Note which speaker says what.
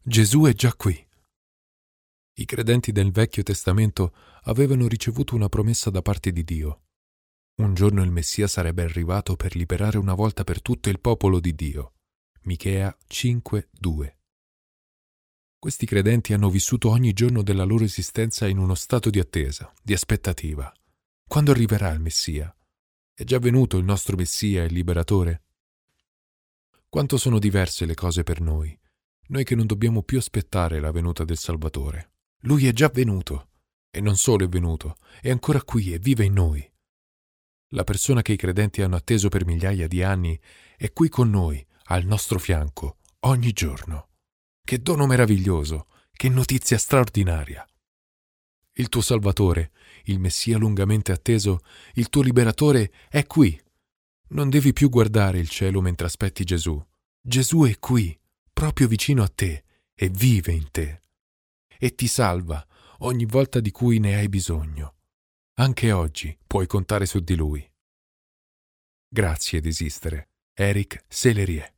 Speaker 1: Gesù è già qui. I credenti del Vecchio Testamento avevano ricevuto una promessa da parte di Dio. Un giorno il Messia sarebbe arrivato per liberare una volta per tutto il popolo di Dio. Michea 5:2. Questi credenti hanno vissuto ogni giorno della loro esistenza in uno stato di attesa, di aspettativa. Quando arriverà il Messia? È già venuto il nostro Messia, il Liberatore? Quanto sono diverse le cose per noi che non dobbiamo più aspettare la venuta del Salvatore. Lui è già venuto, e non solo è venuto, è ancora qui e vive in noi. La persona che i credenti hanno atteso per migliaia di anni è qui con noi, al nostro fianco, ogni giorno. Che dono meraviglioso, che notizia straordinaria! Il tuo Salvatore, il Messia lungamente atteso, il tuo Liberatore è qui. Non devi più guardare il cielo mentre aspetti Gesù. Gesù è qui, proprio vicino a te, e vive in te. E ti salva ogni volta di cui ne hai bisogno. Anche oggi puoi contare su di Lui. Grazie di esistere. Eric Sellerie.